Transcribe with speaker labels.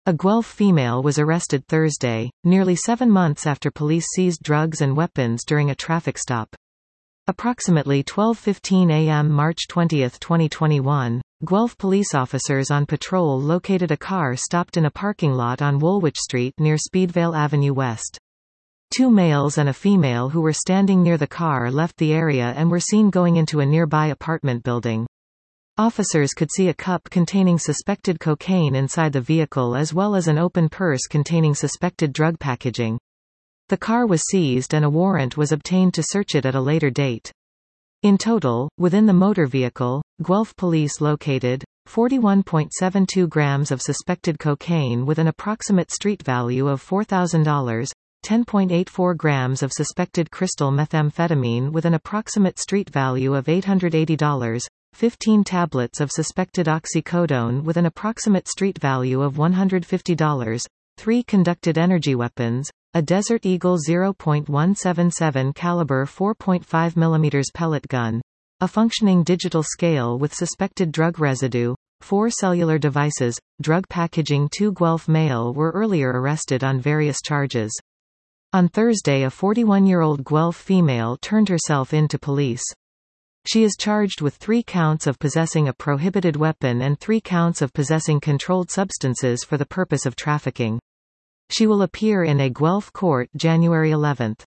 Speaker 1: A Guelph female was arrested Thursday, nearly 7 months after police seized drugs and weapons during a traffic stop. Approximately 12:15 a.m. March 20, 2021, Guelph police officers on patrol located a car stopped in a parking lot on Woolwich Street near Speedvale Avenue West. 2 males and a female who were standing near the car left the area and were seen going into a nearby apartment building. Officers could see a cup containing suspected cocaine inside the vehicle as well as an open purse containing suspected drug packaging. The car was seized and a warrant was obtained to search it at a later date. In total, within the motor vehicle, Guelph police located 41.72 grams of suspected cocaine with an approximate street value of $4,000, 10.84 grams of suspected crystal methamphetamine with an approximate street value of $880, 15 tablets of suspected oxycodone with an approximate street value of $150, 3 conducted energy weapons, a Desert Eagle 0.177 caliber 4.5 mm pellet gun, a functioning digital scale with suspected drug residue, 4 cellular devices, drug packaging. 2 Guelph male were earlier arrested on various charges. On Thursday, a 41-year-old Guelph female turned herself in to police. She is charged with 3 counts of possessing a prohibited weapon and 3 counts of possessing controlled substances for the purpose of trafficking. She will appear in a Guelph court January 11.